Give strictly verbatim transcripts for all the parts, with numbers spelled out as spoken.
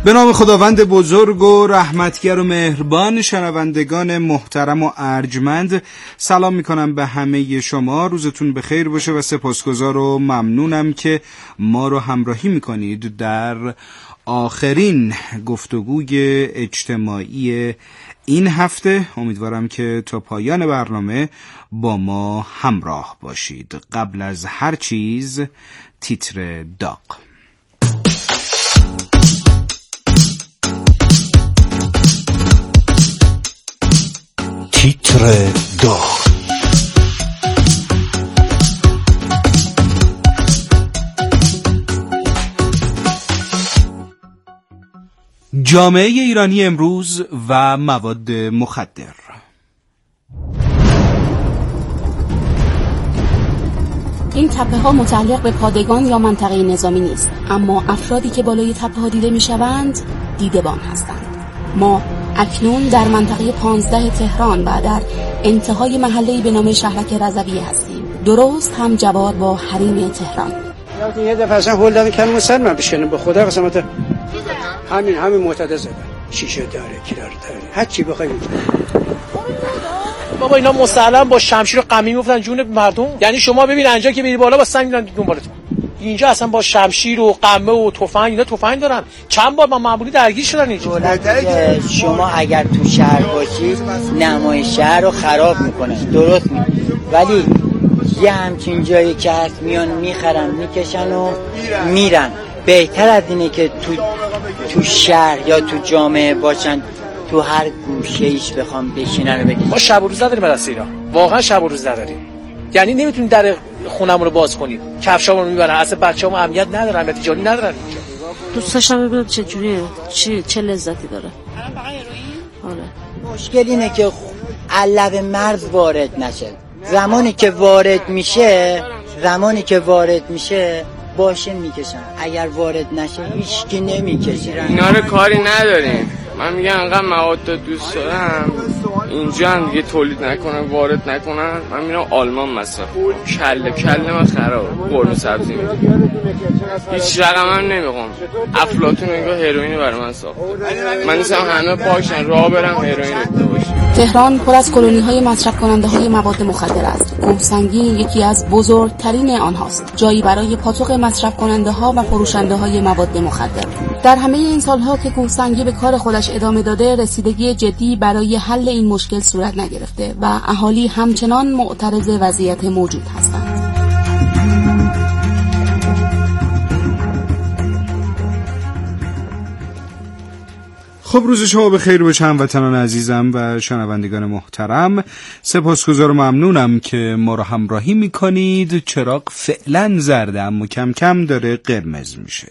به نام خداوند بزرگ و رحمتگر و مهربان، شنوندگان محترم و ارجمند سلام میکنم به همه شما. روزتون بخیر باشه و سپاسگزار و ممنونم که ما رو همراهی میکنید در آخرین گفتگوی اجتماعی این هفته. امیدوارم که تا پایان برنامه با ما همراه باشید. قبل از هر چیز تیتر داغ. تیتر داغ. جامعه ایرانی امروز و مواد مخدر. این تپه ها متعلق به پادگان یا منطقه نظامی نیست، اما افرادی که بالای تپه ها دیده می شوند دیدبان هستند. ما اکنون در منطقه پانزده تهران و در انتهای محله‌ای به نام شهرک رضوی هستیم، درست هم جوار با حریم تهران. یه دفعه اصلا هول دادن کنم سر من بشکنم، به خدا قسمت همین همین معتاد زدن، شیشه داره، کرار داره، هر چی بخواید. بابا اینا مسلم با شمشیر و قمی میفتن جون مردم. یعنی شما ببین اینجا که بری بالا با سنگ میرن دنبالتون، اینجا اصلا با شمشیر و قمه و تفنگ، اینا تفنگ دارن. چند بار با ماموری درگیر شدن اینجا. شما اگر تو شهر باشید نمای شهر رو خراب میکنه، درست می ولی یه همچین جایی که هست میان میخرن میکشن و میرن. بهتر از اینه که تو تو شهر یا تو جامعه باشن، تو هر گوشه ایش بخوام بشینن و بگن. ما شب و روز نداریم برای اینا، واقعا شب و روز نداریم. یعنی نمیتونیم در خونمون رو باز کنیم، کفشامون رو میبرن، اصلا بچه‌مون امنیت ندارن، امنیت جانی ندارن اینجا. دوستاشم ببینم چه جوریه، چه چه لذتی داره. آره. مشکل اینه که علب مرز وارد نشه. زمانی که وارد میشه، زمانی که وارد میشه باشه میکشن. اگر وارد نشه هیچ کی نمیکشه. اینا رو کاری نداریم. من میگم انقدر مواد دوست دارم اینجا هم دیگه تولید نکنن، وارد نکنن. من میرم آلمان مثلا، کله کله من خراب، قرمه سبزی میدونم، هیچ رقم هم نمیخوام. افلاطون نگاه هروئین برای من ساخت. من نیستم همه پاکشن راه برم هروئین ابدا باشه. تهران پر از کلونی‌های مصرف کننده های مواد مخدر است. کوهسنگین یکی از بزرگترین آنهاست، جایی برای پاتوق مصرف کننده ها و فروشنده های مواد مخدر. در همه این سالها که کوهسنگی به کار خودش ادامه داده، رسیدگی جدی برای حل این مشکل صورت نگرفته و اهالی همچنان معترض وضعیت موجود هستند. خب روز شما بخیر باشه هموطنان عزیزم و شنوندگان محترم. سپاسگزار و ممنونم که ما رو همراهی میکنید. چراغ فعلا زرده اما کم کم داره قرمز میشه.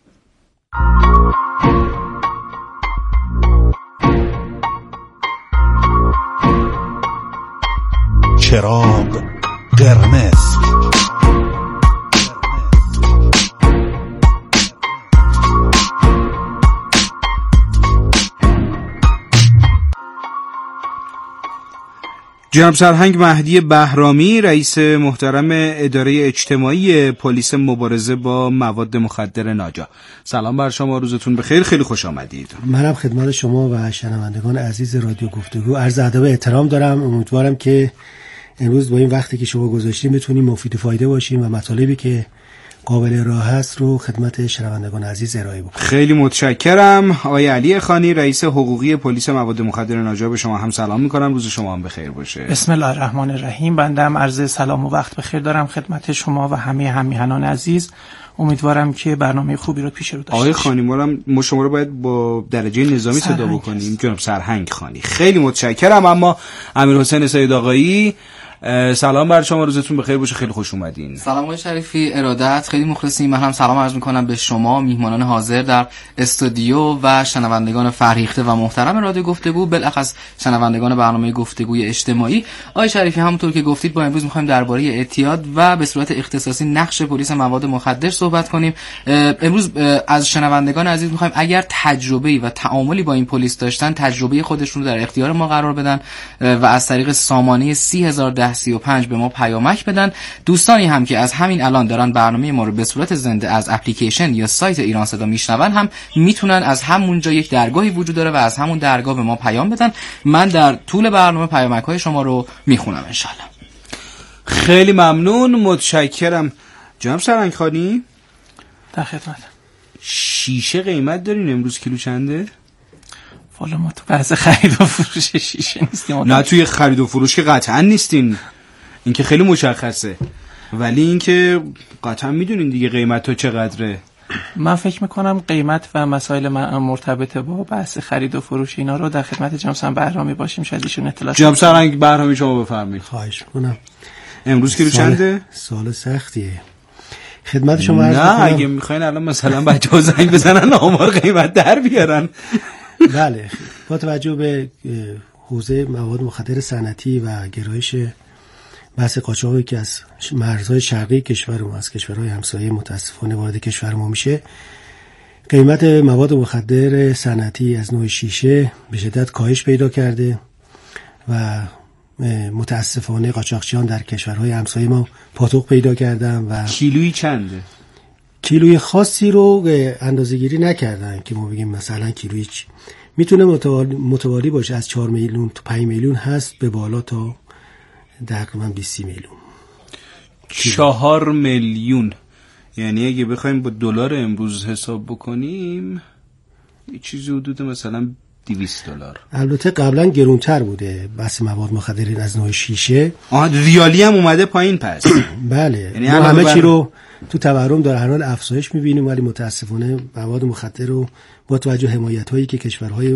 چراغ قرمز. جناب سرهنگ مهدی بهرامی، رئیس محترم اداره اجتماعی پلیس مبارزه با مواد مخدر ناجا، سلام بر شما، روزتون بخیر، خیلی خوش آمدید. منم خدمت شما و شنوندگان عزیز رادیو گفتگو عرض ادب و احترام دارم. امیدوارم که امروز با این وقتی که شما گذاشتیم بتونیم مفید و فایده باشیم و مطالبی که قابل راه هست رو خدمت شنوندگان عزیز ارائه بکنم. خیلی متشکرم. آقای علی خانی، رئیس حقوقی پلیس مواد مخدر ناجا، به شما هم سلام میکنم، روز شما هم بخیر باشه. بسم الله الرحمن الرحیم. بنده هم عرض سلام و وقت بخیر دارم خدمت شما و همه همیهنان عزیز. امیدوارم که برنامه خوبی رو پیش رو داشته آقای خانی، ما شما رو باید با درجه نظامی صدا بکنیم. جناب سرهنگ خانی، خیلی متشکرم. اما امیر حسین سید آقایی، سلام بر شما، روزتون بخیر باشه، خیلی خوش اومدین. سلام آقای شریفی، ارادت، خیلی مخلصیم. من هم سلام عرض میکنم به شما، میهمانان حاضر در استودیو و شنوندگان فرهیخته و محترم رادیو گفتگو، بالاخص شنوندگان برنامه گفتگوی اجتماعی. آقای شریفی، همونطور که گفتید با امروز میخوایم درباره اعتیاد و به صورت اختصاصی نقش پلیس مواد مخدر صحبت کنیم. امروز از شنوندگان عزیز میخوایم اگر تجربه‌ای و تعاملی با این پلیس داشتن، تجربه خودشون رو در اختیار ما قرار بدن و از طریق سامانه سی هزار ده ده سی و پنج به ما پیامک بدن. دوستانی هم که از همین الان دارن برنامه ما رو به صورت زنده از اپلیکیشن یا سایت ایران صدا میشنون هم میتونن از همونجا، یک درگاهی وجود داره و از همون درگاه به ما پیام بدن. من در طول برنامه پیامک‌های شما رو میخونم ان شاء الله. خیلی ممنون، متشکرم. جناب سرنگخانی در خدمت. شیشه قیمت دارین امروز کیلو چنده؟ والا ما تو بحث خرید و فروش شیشه نیستیم. نه توی خرید و فروش که قطعا نیستین، این که خیلی مشخصه، ولی این که قطعا میدونین دیگه قیمت ها چقدره. من فکر میکنم قیمت و مسائل مرتبط با بحث خرید و فروش اینا رو در خدمت جناب سرنگ بهرامی باشیم، شاید ایشون اطلاعات. جناب سرنگ بهرامی شما بفرمایید. خواهش میکنم. امروز کیلو چنده؟ سال سختیه. خدمت شما عرض نه اگه میخواین الان مثلا بچه‌ها زنگ بزنن آمار قیمت در بیارن. بله، با توجه به حوزه مواد مخدر صنعتی و گرایش بحث قاچاقی که از مرزهای شرقی کشور ما، از کشورهای همسایه متاسفانه وارد کشور ما میشه، قیمت مواد مخدر صنعتی از نوع شیشه به شدت کاهش پیدا کرده و متاسفانه قاچاقچیان در کشورهای همسایه ما پاتوق پیدا کردن و کیلویی چنده؟ کیلوی خاصی رو اندازه‌گیری نکردن که ما بگیم مثلا کیلویی چی. میتونه متوالی, متوالی باشه، از چهار میلیون تا پنج میلیون هست به بالا تا تقریبا بیست میلیون. چهار میلیون یعنی اگه بخوایم با دلار امروز حساب بکنیم یه چیزی حدود مثلا دویست دلار. البته قبلا گرونتر بوده بحث مواد مخدر از نوع شیشه. آها ریالی هم اومده پایین پس. بله، یعنی ما همه بر... چی رو تو تورم در هر حال افزایش می‌بینیم، ولی متاسفانه مواد مخدر رو با توجه حمایت‌هایی که کشورهای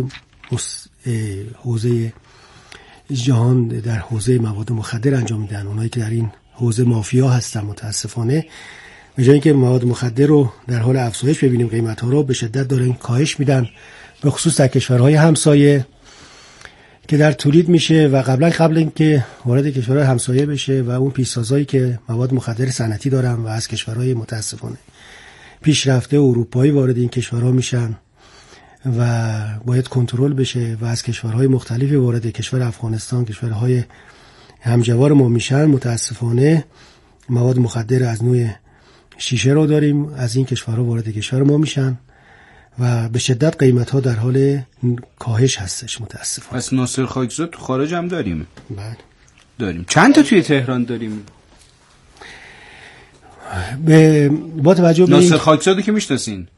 حوزه جهان در حوزه مواد مخدر انجام میدن، اونایی که در این حوزه مافیا هستن، متاسفانه به جای اینکه مواد مخدر رو در حال افزایش ببینیم، قیمت‌ها رو به شدت دارن کاهش میدن، به خصوص در کشورهای همسایه که در تولید میشه و قبلا قبل اینکه وارد کشورهای همسایه بشه و اون پیشسازایی که مواد مخدر صنعتی دارن و از کشورهای متاسفانه پیشرفته اروپایی وارد این کشورها میشن و باید کنترل بشه و از کشورهای مختلفی وارد کشور افغانستان، کشورهای همجوار ما میشن. متاسفانه مواد مخدر از نوع شیشه رو داریم، از این کشورها وارد کشور ما میشن و به شدت قیمت ها در حال کاهش هستش متاسفانه. پس ناصر خاکزاد تو خارج هم داریم؟ بله داریم. چند تا توی تهران داریم؟ به با توجه به ناصر خاکزادو که میشناسین؟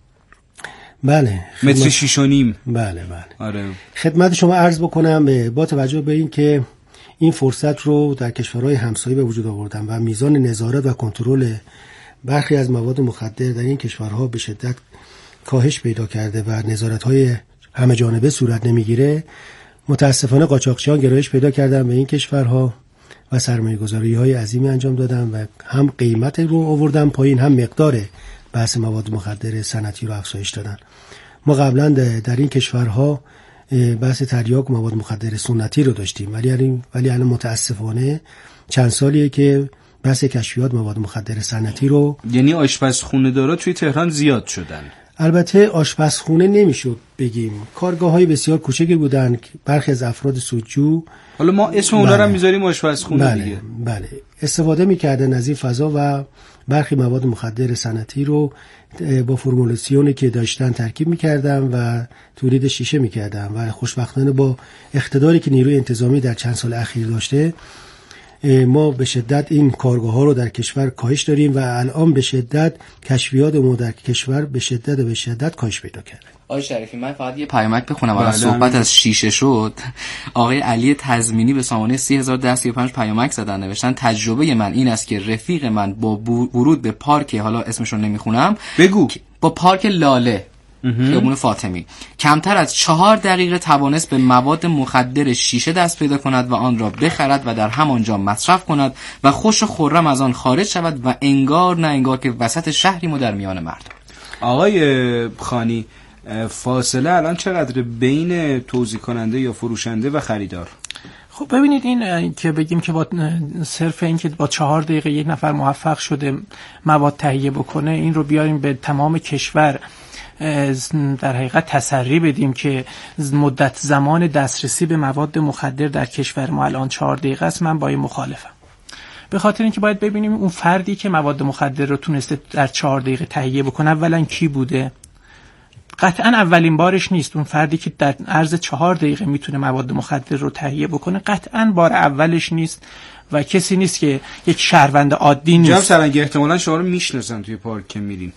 بله. متر شیش و نیم. بله بله. آره. خدمت شما عرض بکنم با توجه به این که این فرصت رو در کشورهای همسایه به وجود آوردن و میزان نظارت و کنترل برخی از مواد مخدر در این کشورها به شدت کاهش پیدا کرده و نظارت‌های همه جانبه صورت نمیگیره، متاسفانه قاچاقچیان گرایش پیدا کردن به این کشورها و سرمایه‌گذاری‌های عظیمی انجام دادن و هم قیمت رو آوردن پایین، هم مقدار بحث مواد مخدر صنعتی رو افزایش دادن. ما قبلا در این کشورها بحث تریاک مواد مخدر سنتی رو داشتیم، ولی ولی الان متاسفانه چند سالیه که بحث کشفیات مواد مخدر صنعتی رو، یعنی آشپزخونه دارا توی تهران زیاد شدن. البته آشپزخونه نمیشد بگیم، کارگاه‌های بسیار کوچکی بودن، برخی از افراد سودجو، حالا ما اسم اونا رو میذاریم آشپزخونه بله، دیگه. بله، استفاده میکردن از این فضا و برخی مواد مخدر صنعتی رو با فرمولاسیونی که داشتن ترکیب میکردن و تولید شیشه میکردن و خوشبختانه با اقتداری که نیروی انتظامی در چند سال اخیر داشته، ما به شدت این کارگاه ها رو در کشور کاهش داریم و الان به شدت کشفیات ما در کشور به شدت و به شدت کاهش پیدا کرده. آقای شریفی، من فقط یه پیامک بخونم. الان صحبت از شیشه شد. آقای علی تضمینی به سامانه سی هزار و ده سی و پنج پیامک زدن، نوشتن تجربه من این است که رفیق من با ورود به پارک، حالا اسمش رو نمیخونم، بگو، با پارک لاله خیابون فاطمی کمتر از چهار دقیقه توانست به مواد مخدر شیشه دست پیدا کند و آن را بخرد و در همانجا مصرف کند و خوش و خرم از آن خارج شود و انگار نه انگار که وسط شهریم و در میان مردم. آقای خانی، فاصله الان چقدر بین توزیع کننده یا فروشنده و خریدار؟ خب ببینید، این که بگیم که با صرف این که با چهار دقیقه یک نفر موفق شده مواد تهیه بکنه، این رو بیاریم به تمام کشور در حقیقت تسری بدیم که مدت زمان دسترسی به مواد مخدر در کشور ما الان چهار دقیقه است، من با این مخالفم. به خاطر اینکه باید ببینیم اون فردی که مواد مخدر رو تونسته در چهار دقیقه تهیه بکنه اولا کی بوده. قطعا اولین بارش نیست. اون فردی که در عرض چهار دقیقه میتونه مواد مخدر رو تهیه بکنه قطعا بار اولش نیست و کسی نیست که یک شهروند عادی نیست. جناب سرنگی احتمالاً شما رو میشناسن توی پارک که میرین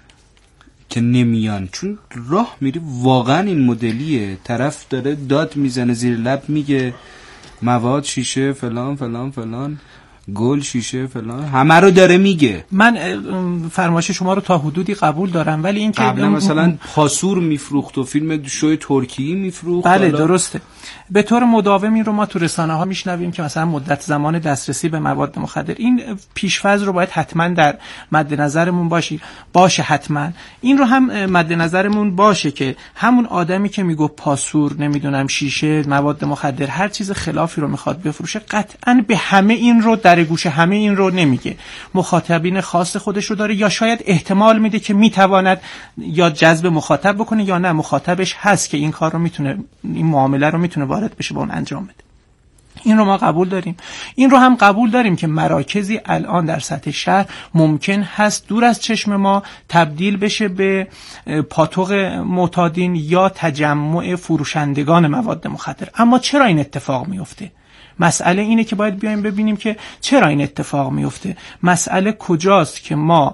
که نمیان، چون راه میری واقعا این مدلیه، طرف داره داد میزنه زیر لب میگه مواد شیشه فلان فلان فلان گل شیشه فلان همه رو داره میگه. من فرمایش شما رو تا حدودی قبول دارم، ولی این که قبلا مثلا پاسور میفروخت و فیلم شوی ترکی میفروخت. بله درسته. به طور مداوم این رو ما تو رسانه ها میشنویم که مثلا مدت زمان دسترسی به مواد مخدر. این پیش‌فرض رو باید حتما در مد نظرمون باشی باشه حتما این رو هم مد نظرمون باشه که همون آدمی که میگه پاسور نمیدونم شیشه مواد مخدر هر چیز خلافی رو میخواد بفروشه قطعا به همه این رو در گوش همه این رو نمیگه. مخاطبین خاص خودش رو داره یا شاید احتمال میده که میتواند یا جذب مخاطب بکنه یا نه مخاطبش هست که این کار رو میتونه این معامله رو میتونه وارد بشه با اون انجام بده. این رو ما قبول داریم. این رو هم قبول داریم که مراکزی الان در سطح شهر ممکن هست دور از چشم ما تبدیل بشه به پاتوق معتادین یا تجمع فروشندگان مواد مخدر. اما چرا این اتفاق میفته؟ مسئله اینه که باید بیایم ببینیم که چرا این اتفاق میفته. مسئله کجاست که ما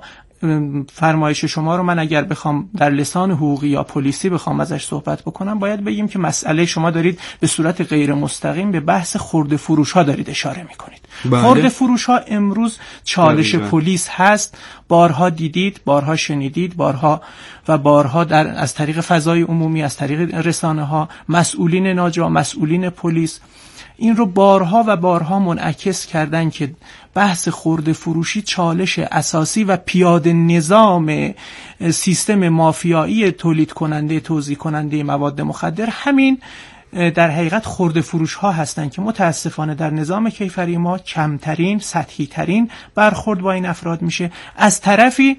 فرمایش شما رو من اگر بخوام در لسان حقوقی یا پلیسی بخوام ازش صحبت بکنم باید بگیم که مسئله شما دارید به صورت غیر مستقیم به بحث خرده فروش ها دارید اشاره میکنید. بله. خرده فروش ها امروز چالش بله. پلیس هست. بارها دیدید، بارها شنیدید، بارها و بارها در از طریق فضای عمومی، از طریق رسانه ها، مسئولین ناجا، مسئولین پلیس این رو بارها و بارها منعکس کردن که بحث خرده فروشی چالش اساسی و پیاده نظام سیستم مافیایی تولید کننده توزیع کننده مواد مخدر همین در حقیقت خرده فروش ها هستند که متاسفانه در نظام کیفری ما کمترین سطحی ترین برخورد با این افراد میشه. از طرفی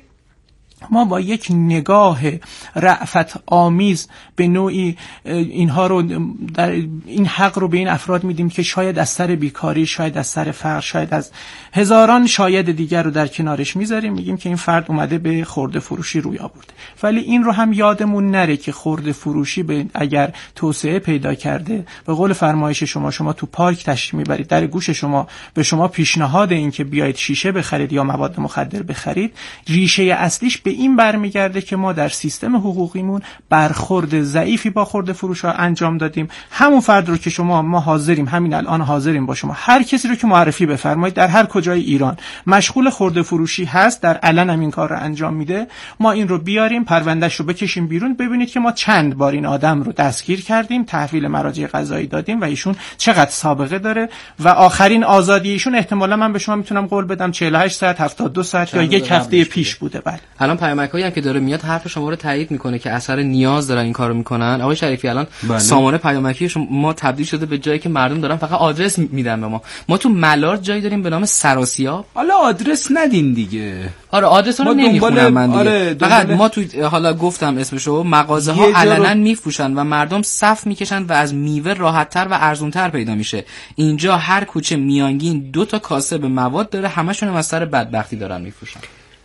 ما با یک نگاه رأفت آمیز به نوعی اینها رو در این حق رو به این افراد میدیم که شاید از سر بیکاری، شاید از سر فقر، شاید از هزاران شاید دیگر رو در کنارش میذاریم، میگیم که این فرد اومده به خرده فروشی روی آورده. ولی این رو هم یادمون نره که خرده فروشی به اگر توسعه پیدا کرده، به قول فرمایش شما شما تو پارک تشریف میبرید، در گوش شما به شما پیشنهاد این که بیایید شیشه بخرید یا مواد مخدر بخرید، ریشه اصلیش به این برمیگرده که ما در سیستم حقوقیمون برخورد ضعیفی با خرده فروش ها انجام دادیم. همون فرد رو که شما ما حاضریم همین الان حاضریم با شما هر کسی رو که معرفی بفرمایید در هر کجای ایران مشغول خرده فروشی هست در علن هم این کار رو انجام میده، ما این رو بیاریم پروندهش رو بکشیم بیرون، ببینید که ما چند بار این آدم رو دستگیر کردیم، تحویل مراجع قضایی دادیم و ایشون چقدر سابقه داره و آخرین آزادی ایشون احتمالاً من به شما میتونم قول بدم چهل و هشت ساعت هفتاد و دو ساعت یا یک هفته پیش بوده. بله الان پیامکایی هم که داره میاد حرف شما رو تایید میکنه که اثر نیاز دارن این کارو میکنن. آقای شریفی الان بله. سامانه پیامکی ما تبدیل شده به جایی که مردم دارن فقط آدرس میدن به ما. ما تو ملارد جایی داریم به نام سراسیاب. حالا آدرس ندین دیگه. آره آدرس رو نمیخونم من دیگه. آره فقط ما تو حالا گفتم اسمشو مغازه ها علنا رو... میفروشن و مردم صف میکشن و از میوه راحت‌تر و ارزان‌تر پیدا میشه. اینجا هر کوچه میانگین دو تا کاسه به مواد داره، همشون هم از سر بدبختی دارن میفروشن.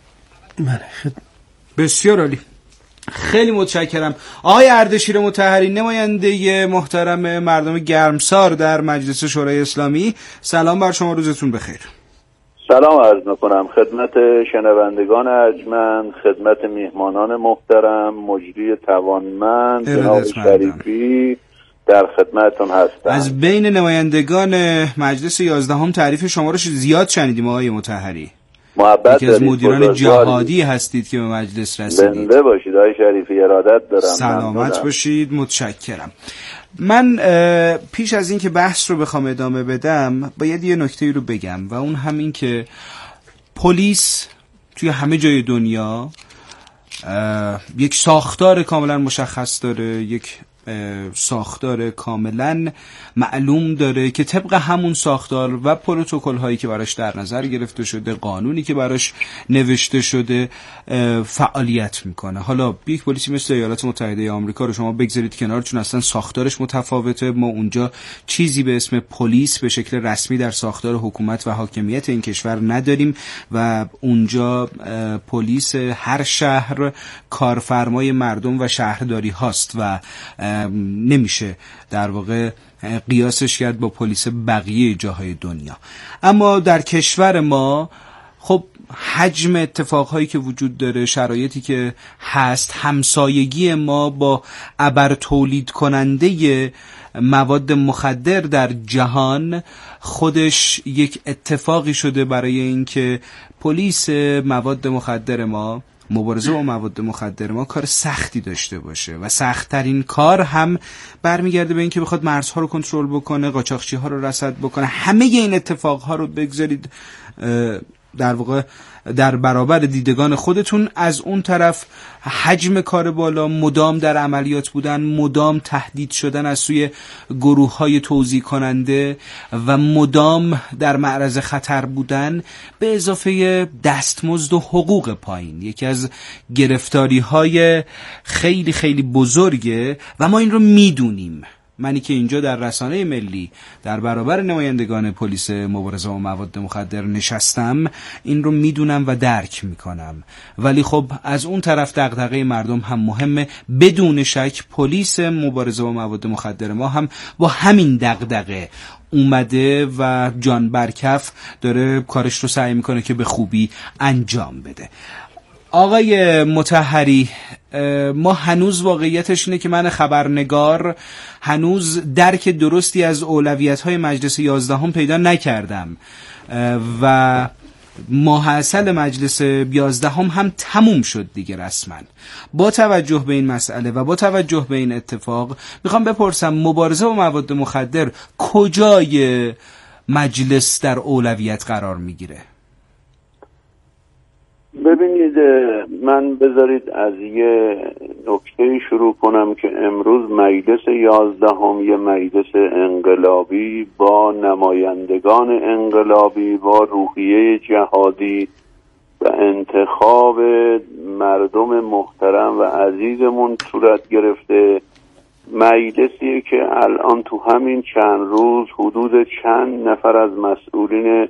من بسیار عالی، خیلی متشکرم. آقای اردشیر مطهری نماینده محترم مردم گرمسار در مجلس شورای اسلامی، سلام بر شما، روزتون بخیر. سلام عرض میکنم خدمت شنوندگان ارجمند، خدمت میهمانان محترم، مجری توانمند جناب شریفی در خدمتتون هستم. از بین نمایندگان مجلس یازدهم تعریف شما رو زیاد شنیدیم آقای مطهری. محبت یکی از مدیران جهادی هستید که به مجلس رسیدید. زنده باشید آقای شریفی، ارادت دارم. سلامت باشید، متشکرم. من پیش از این که بحث رو بخوام ادامه بدم باید یه نکته رو بگم و اون همین که پلیس توی همه جای دنیا یک ساختار کاملا مشخص داره، یک ساختار کاملا معلوم داره که طبق همون ساختار و پروتکل هایی که براش در نظر گرفته شده، قانونی که براش نوشته شده فعالیت میکنه. حالا یک پلیسی مثل ایالات متحده آمریکا رو شما بگذارید کنار، چون اصلا ساختارش متفاوته. ما اونجا چیزی به اسم پلیس به شکل رسمی در ساختار حکومت و حاکمیت این کشور نداریم و اونجا پلیس هر شهر کارفرمای مردم و شهرداری هاست و نمیشه در واقع قیاسش کرد با پلیس بقیه جاهای دنیا. اما در کشور ما خب حجم اتفاقهایی که وجود داره، شرایطی که هست، همسایگی ما با ابر تولید کننده مواد مخدر در جهان خودش یک اتفاقی شده برای اینکه پلیس مواد مخدر ما، مبارزه با مواد مخدر ما کار سختی داشته باشه و سخت‌ترین کار هم برمیگرده به اینکه بخواد مرزها رو کنترل بکنه، قاچاقچی‌ها رو رصد بکنه. همه این اتفاقها رو بگذارید در واقع در برابر دیدگان خودتون. از اون طرف حجم کار بالا، مدام در عملیات بودن، مدام تهدید شدن از سوی گروه‌های توزیع کننده و مدام در معرض خطر بودن، به اضافه دستمزد و حقوق پایین، یکی از گرفتاری‌های خیلی خیلی بزرگه و ما این رو میدونیم. منی که اینجا در رسانه ملی در برابر نمایندگان پلیس مبارزه با مواد مخدر نشستم، این رو میدونم و درک میکنم. ولی خب از اون طرف دغدغه مردم هم مهمه. بدون شک پلیس مبارزه با مواد مخدر ما هم با همین دغدغه اومده و جان برکف داره کارش رو سعی میکنه که به خوبی انجام بده. آقای مطهری، ما هنوز واقعیتش اینه که من خبرنگار هنوز درک درستی از اولویت‌های مجلس یازدهم پیدا نکردم و ماحصل مجلس یازدهم هم تموم شد دیگه رسما. با توجه به این مسئله و با توجه به این اتفاق میخوام بپرسم مبارزه با مواد مخدر کجای مجلس در اولویت قرار میگیره؟ ببینید، من بذارید از یه نکته شروع کنم که امروز مجلس یازدهم یه مجلس انقلابی با نمایندگان انقلابی با روحیه جهادی و انتخاب مردم محترم و عزیزمون صورت گرفته. مجلسیه که الان تو همین چند روز حدود چند نفر از مسئولین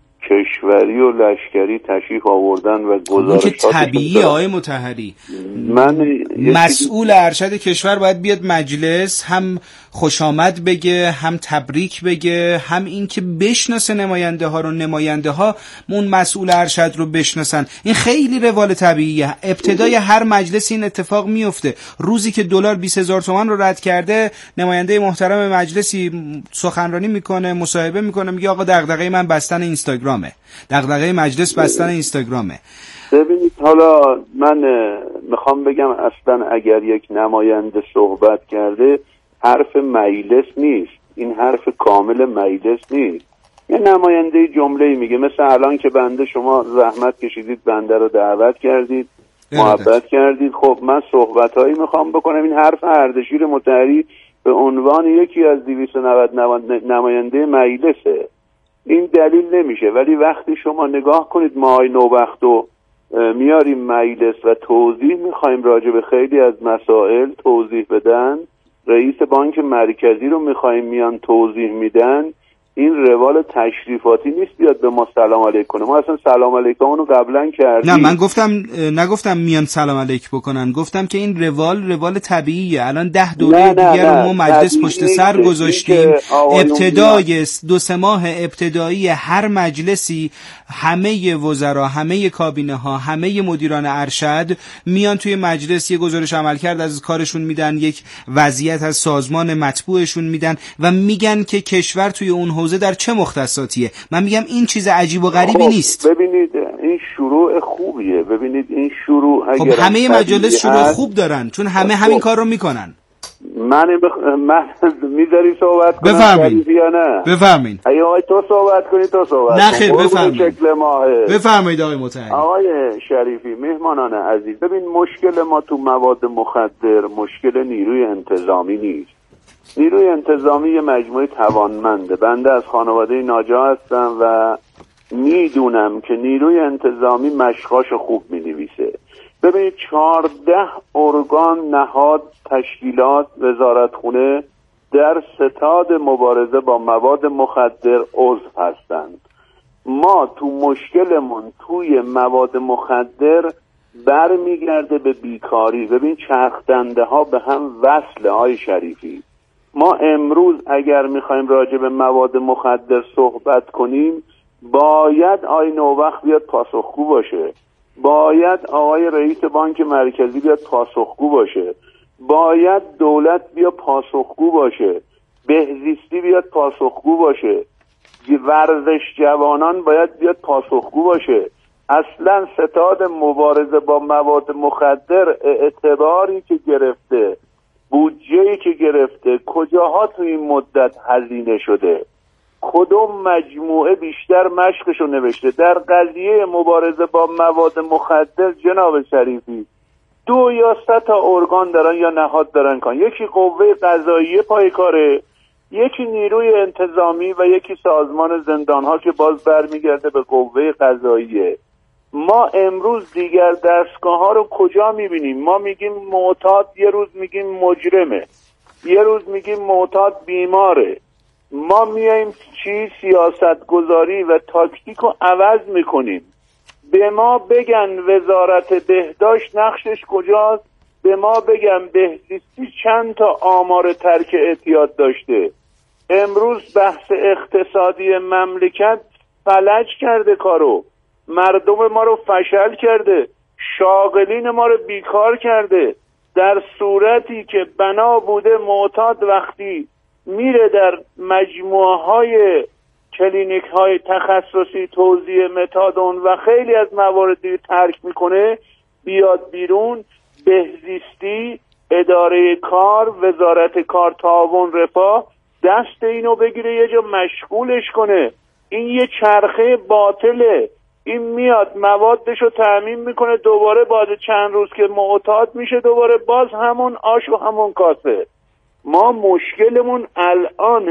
کشوری و لشکری تشریف آوردن و گزارشاتی که طبیعیه. آقای مطهری، من مسئول ارشد کشور باید بیاد مجلس، هم خوش آمد بگه، هم تبریک بگه، هم این که بشناسه نماینده ها رو، نماینده ها اون مسئول ارشد رو بشناسن. این خیلی روال طبیعیه. ابتدای هر مجلس این اتفاق میفته. روزی که دلار بیست هزار تومان رو رد کرده، نماینده محترم مجلسی سخنرانی میکنه، مصاحبه میکنه، میگه آقا دغدغه من بستن اینستاگرامه، دغدغه مجلس بستن اینستاگرامه. ببینید، حالا من میخوام بگم اصلا اگر یک نماینده صحبت کرده حرف مجلس نیست، این حرف کامل مجلس نیست. یه نماینده جمله‌ای میگه، مثل الان که بنده شما زحمت کشیدید بنده رو دعوت کردید، محبت کردید، خب من صحبتایی میخوام بکنم. این حرف اردشیر مطهری به عنوان یکی از دویست و نود نماینده مجلسه. این دلیل نمیشه. ولی وقتی شما نگاه کنید ما های نوبختو میاریم مجلس و توضیح میخوایم راجع به خیلی از مسائل توضیح بدن، رئیس بانک مرکزی رو میخوایم میان توضیح میدن، این روال تشریفاتی نیست بیاد به ما سلام علیک کنه. ما اصلا سلام علیکم رو قبلا کردیم. نه، من گفتم نگفتم میان سلام علیک بکنن، گفتم که این روال روال طبیعیه. الان ده دوره دیگه رو ما مجلس پشت سر گذاشتیم. ابتدای دو سه ماه ابتدایی هر مجلسی همه وزرا، همه کابینه ها، همه مدیران ارشد میان توی مجلس یه گزارش عملکرد از کارشون میدن، یک وضعیت از سازمان مطبوعشون میدن و میگن که کشور توی اون حوزه در چه مختصاتیه. من میگم این چیز عجیب و غریبی نیست. ببینید این شروع خوبیه. ببینید این شروع اگر خب همه مجالس شروع خوب دارن، چون همه همین کار رو میکنن. من بخ... من میذاری صحبت کنم بفرمایید یا نه؟ بفرمایید. اگه آقای تو صحبت کنی تو صحبت نه خیر بفرمایید. بفرمایید آقای متحری. آقای شریفی، مهمانان عزیز، ببین مشکل ما تو مواد مخدر مشکل نیروی انتظامی نیست. نیروی انتظامی یه مجموعه توانمنده. بنده از خانواده ناجا هستم و میدونم که نیروی انتظامی مشقاش خوب مینویسه. ببینید چهارده ارگان، نهاد، تشکیلات، وزارتخونه در ستاد مبارزه با مواد مخدر عضو هستند. ما تو مشکلمون توی مواد مخدر برمیگرده به بیکاری. ببین چرخدنده ها به هم وصله های شریفی. ما امروز اگر میخوایم راجع به مواد مخدر صحبت کنیم باید آقای نوبخت بیاد پاسخگو باشه، باید آقای رئیس بانک مرکزی بیاد پاسخگو باشه، باید دولت بیاد پاسخگو باشه، بهزیستی بیاد پاسخگو باشه، ورزش جوانان باید بیاد پاسخگو باشه. اصلا ستاد مبارزه با مواد مخدر اعتباری که گرفته، بودجه‌ای که گرفته، کجاها تو این مدت هزینه شده، کدوم مجموعه بیشتر مشقشو نوشته در قضیه مبارزه با مواد مخدر؟ جناب شریفی دو یا سه تا ارگان دارن یا نهاد دارن کن. یکی قوه قضاییه پای کاره، یکی نیروی انتظامی و یکی سازمان زندانها که باز برمیگرده به قوه قضاییه. ما امروز دیگر دستگاه ها رو کجا میبینیم؟ ما میگیم معتاد، یه روز میگیم مجرمه، یه روز میگیم معتاد بیماره. ما میاییم چی سیاست گذاری و تاکتیک رو عوض میکنیم. به ما بگن وزارت بهداشت نقشش کجاست، به ما بگن بهزیستی چند تا آمار ترک اعتیاد داشته. امروز بحث اقتصادی مملکت فلج کرده کارو، مردم ما رو فشل کرده، شاغلین ما رو بیکار کرده، در صورتی که بنا بوده معتاد وقتی میره در مجموعه های کلینیک های تخصصی توزیع متادون و خیلی از مواردی ترک میکنه، بیاد بیرون، بهزیستی، اداره کار، وزارت کار، تعاون، رفاه دست اینو بگیره یه جا مشغولش کنه. این یه چرخه باطله. این میاد موادشو تأمین میکنه، دوباره بعد چند روز که معتاد میشه دوباره باز همون آش و همون کاسه. ما مشکلمون الان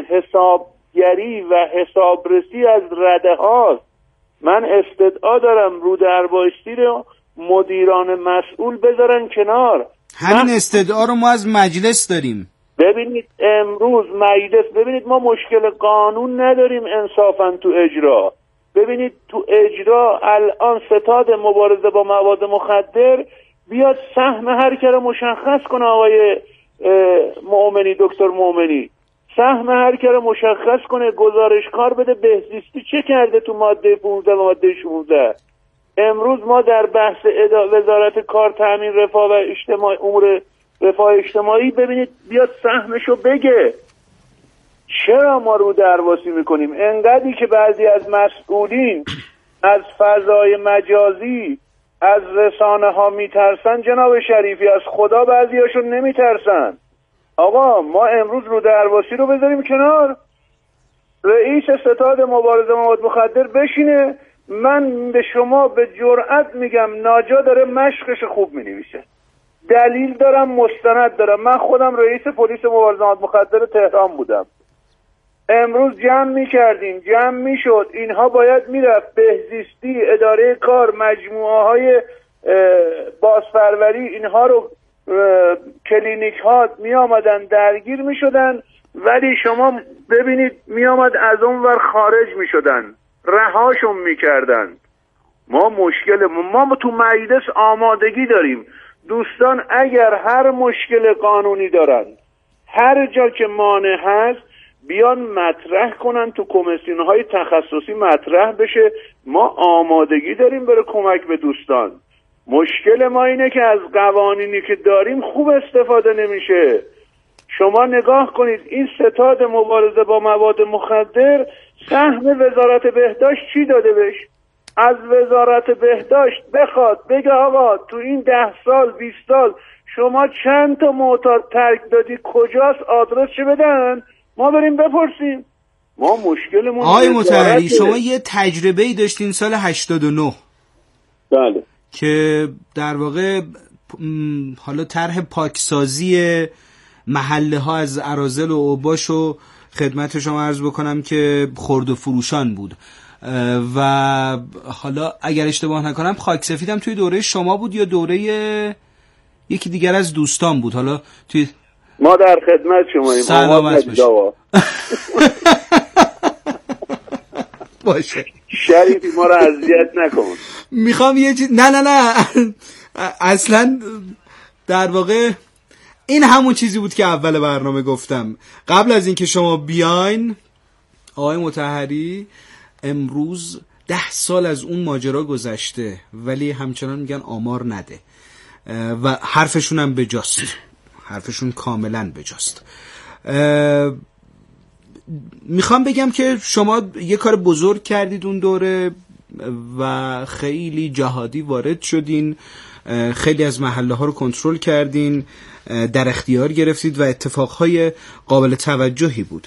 حسابگری و حسابرسی از رده هاست. من استدعا دارم رو در بایستی رو مدیران مسئول بذارن کنار. همین استدعا رو ما از مجلس داریم. ببینید امروز مجلس، ببینید ما مشکل قانون نداریم انصافا تو اجرا. ببینید تو اجرا الان ستاد مبارزه با مواد مخدر بیاد سهم هر کی رو مشخص کنه. آقای مؤمنی، دکتر مؤمنی سهم هر کی رو مشخص کنه، گزارش کار بده بهزیستی چه کرده تو ماده پانزده و ماده شانزده. امروز ما در بحث وزارت کار، تامین رفاه و اجتماع، امور رفاه اجتماعی ببینید بیاد سهمشو بگه. چرا ما رو درواسی میکنیم؟ انقدری که بعضی از مسئولین از فضای مجازی، از رسانه ها میترسن جناب شریفی، از خدا بعضی هاشون نمیترسن. آقا ما امروز رو درواسی رو بذاریم کنار، رئیس ستاد مبارزه مواد مخدر بشینه. من به شما به جرئت میگم ناجا داره مشقش خوب مینویسه، دلیل دارم، مستند دارم. من خودم رئیس پلیس مبارزه مواد مخدر تهران بودم. امروز جمع میکردیم، جمع میشد، اینها باید میرفت بهزیستی، اداره کار، مجموعه های بازپروری، اینها رو کلینیک ها می آمدن درگیر می شدن، ولی شما ببینید می آمد از اون ور خارج می شدن، رهاشون می کردن. ما مشکل ما, ما تو مجلس آمادگی داریم. دوستان اگر هر مشکل قانونی دارن، هر جا که مانع هست بیان مطرح کنن، تو کمیسیون های تخصصی مطرح بشه. ما آمادگی داریم برای کمک به دوستان. مشکل ما اینه که از قوانینی که داریم خوب استفاده نمیشه. شما نگاه کنید این ستاد مبارزه با مواد مخدر سهم وزارت بهداشت چی داده بهش؟ از وزارت بهداشت بخواد بگه آقا تو این ده سال بیست سال شما چند تا معتاد ترک دادی، کجاست، آدرسش بدن ما بریم بپرسیم. ما مشکلمون آقای مطهری شما یه تجربه‌ای داشتین سال هشتاد و نه. بله. که در واقع حالا طرح پاکسازی محله ها از اراذل و اوباش رو خدمت شما عرض بکنم که خرد و فروشان بود و حالا اگر اشتباه نکنم خاک سفیدم توی دوره شما بود یا دوره یکی دیگر از دوستان بود. حالا توی ما در خدمت شماییم. سلامت باشید. باشه شریفی ما رو اذیت نکن. میخوام یه چیز نه نه نه اصلا در واقع این همون چیزی بود که اول برنامه گفتم. قبل از اینکه شما بیاین آقای مطهری، امروز ده سال از اون ماجرا گذشته ولی همچنان میگن آمار نده و حرفشون هم بجاست، حرفشون کاملا بجاست. میخوام بگم که شما یه کار بزرگ کردید اون دوره و خیلی جهادی وارد شدین، خیلی از محله ها رو کنترل کردین، در اختیار گرفتید و اتفاقهای قابل توجهی بود.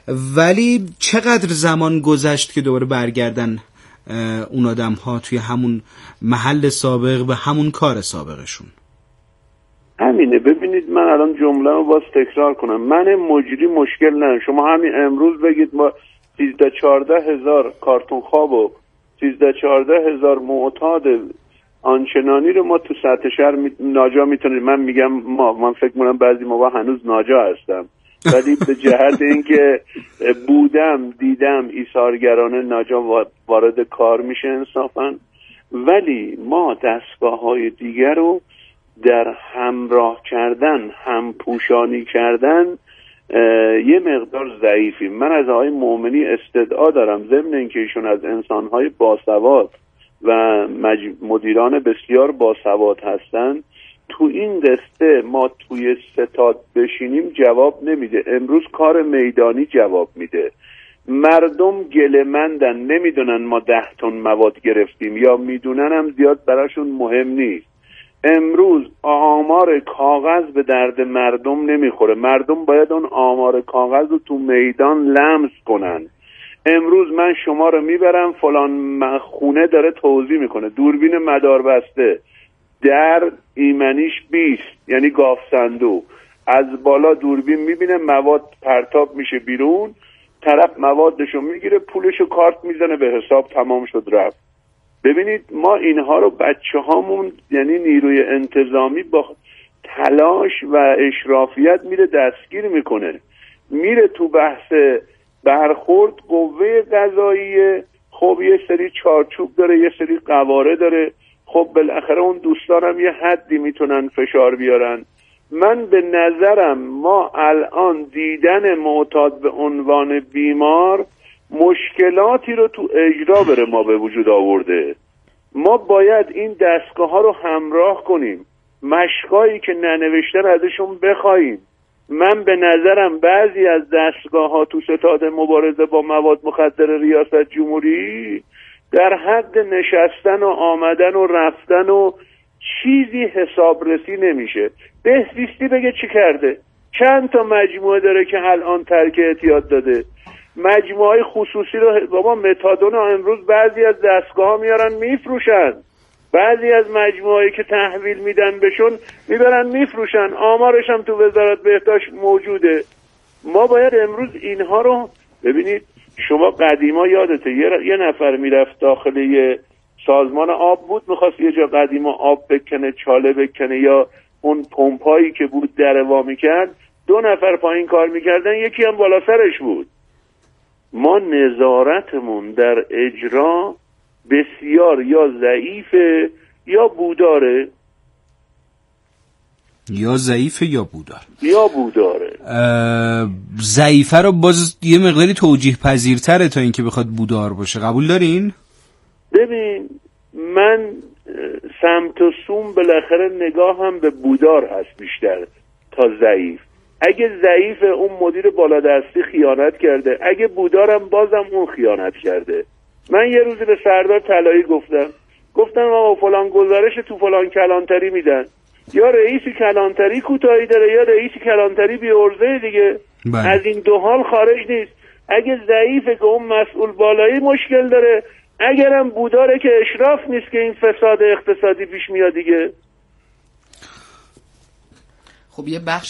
ولی چقدر زمان گذشت که دوباره برگردن اون آدم ها توی همون محل سابق و همون کار سابقشون؟ همینه. ببینید من الان جمله رو باز تکرار کنم. من مجری مشکل ندارم. شما همین امروز بگید ما سیزده چهارده هزار کارتون خواب و سیزده چهارده هزار معتاد آنچنانی رو ما تو سطح شهر می... ناجا میتونیم. من میگم ما من فکر میکنم بعضی موقع هنوز ناجا هستم ولی به جهت اینکه بودم دیدم ایثارگرانه ناجا وارد کار میشه انصافا. ولی ما دستگاه های دیگر رو در همراه کردن، هم پوشانی کردن یه مقدار ضعیفی. من از آقای مومنی استدعا دارم ضمن اینکه ایشون از انسانهای باسواد و مج... مدیران بسیار باسواد هستن، تو این دسته ما توی ستاد بشینیم جواب نمیده. امروز کار میدانی جواب میده. مردم گله‌مندن، نمیدونن ما ده تن مواد گرفتیم یا میدونن هم زیاد براشون مهم نیست. امروز آمار کاغذ به درد مردم نمیخوره. مردم باید اون آمار کاغذ رو تو میدان لمس کنن. امروز من شما رو میبرم فلان خونه داره توزیع میکنه، دوربین مدار بسته، در ایمنیش بیست یعنی گاف صندوق، از بالا دوربین میبینه مواد پرتاب میشه بیرون، طرف موادشو میگیره پولشو کارت میزنه به حساب، تمام شد رفت. ببینید ما اینها رو بچه هامون یعنی نیروی انتظامی با تلاش و اشرافیت میره دستگیر میکنه، میره تو بحث برخورد. قوه قضاییه خب یه سری چارچوب داره، یه سری قواره داره، خب بالاخره اون دوستانم یه حدی میتونن فشار بیارن. من به نظرم ما الان دیدن معتاد به عنوان بیمار مشکلاتی رو تو اجرا بره ما به وجود آورده. ما باید این دستگاه ها رو همراه کنیم، مشقایی که ننوشتن ازشون بخوایم. من به نظرم بعضی از دستگاه ها تو ستاد مبارزه با مواد مخدر ریاست جمهوری در حد نشستن و آمدن و رفتن و چیزی حسابرسی نمیشه. بهزیستی بگه چی کرده؟ چند تا مجموعه داره که الان ترک اعتیاد داده. مجموعه خصوصی رو بابا متادون امروز بعضی از دستگاه ها میارن میفروشن، بعضی از مجموعه‌ای که تحویل میدن بهشون میبرن میفروشن، آمارش هم تو وزارت بهداشت موجوده. ما باید امروز اینها رو ببینید. شما قدیما یادته یه, یه نفر میرفت داخل یه سازمان آب بود، میخواست یه جا قدیما آب بکنه، چاله بکنه یا اون پمپایی که بود در وا میکرد، دو نفر پایین کار میکردن، یکی هم بالا سرش بود. ما نظارتمون در اجرا بسیار یا ضعیفه یا بوداره، یا ضعیفه یا بودار یا بوداره. ضعیفه رو باز یه مقداری توجیه پذیرتره تا اینکه بخواد بودار باشه. قبول دارین؟ ببین من سمت و سوم بالاخره نگاه هم به بودار هست بیشتر تا ضعیف. اگه ضعیف اون مدیر بالادستی خیانت کرده، اگه بودارم بازم اون خیانت کرده. من یه روزی به سردار طلایی گفتم گفتم آقا فلان گزارش تو فلان کلانتری میدن، یا رئیس کلانتری کوتاهی داره یا رئیس کلانتری بی عرضه دیگه. بله. از این دو حال خارج نیست. اگه ضعیفه که اون مسئول بالایی مشکل داره، اگرم بوداره که اشراف نیست که این فساد اقتصادی پیش میاد دیگه. خب یه بخش